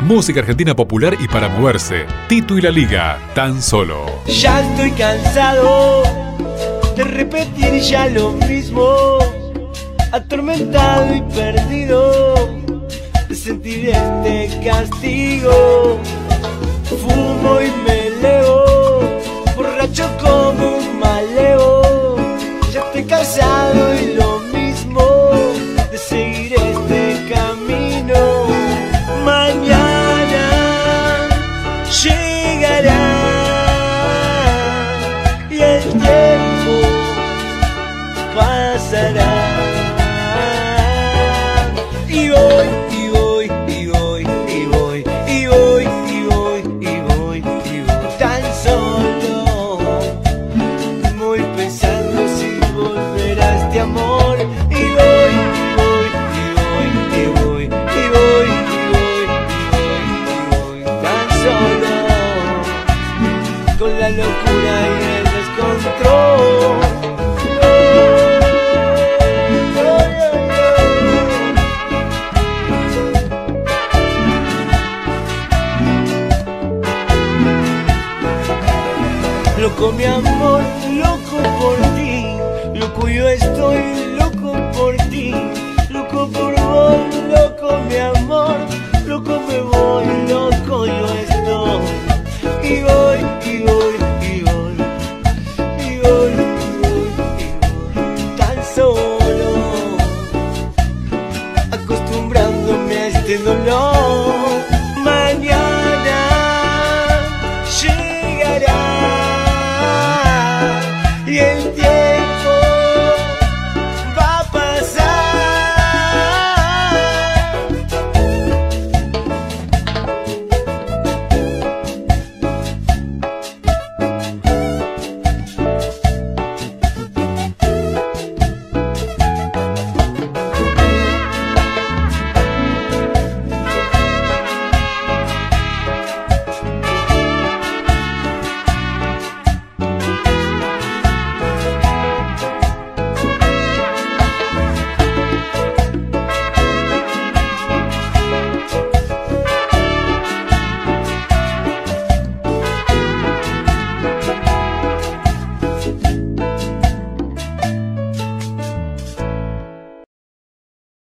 Música argentina popular y para moverse. Tito y la Liga, tan solo. Ya estoy cansado de repetir ya lo mismo, atormentado y perdido de sentir este castigo. Fumo y me elevo, borracho como un maleo. Ya estoy cansado y lo mismo de seguir este camino. Mañana llegará y el tiempo pasará. Y voy, y voy, y voy, y voy, y voy, y voy, y voy, y voy tan solo, muy pensando si volverá este amor. Y voy, y voy, y voy, y voy, y voy, y voy, y voy tan solo, con la locura y el descontrol. Loco mi amor, loco por ti, loco yo estoy, loco por ti, loco por vos, loco mi amor.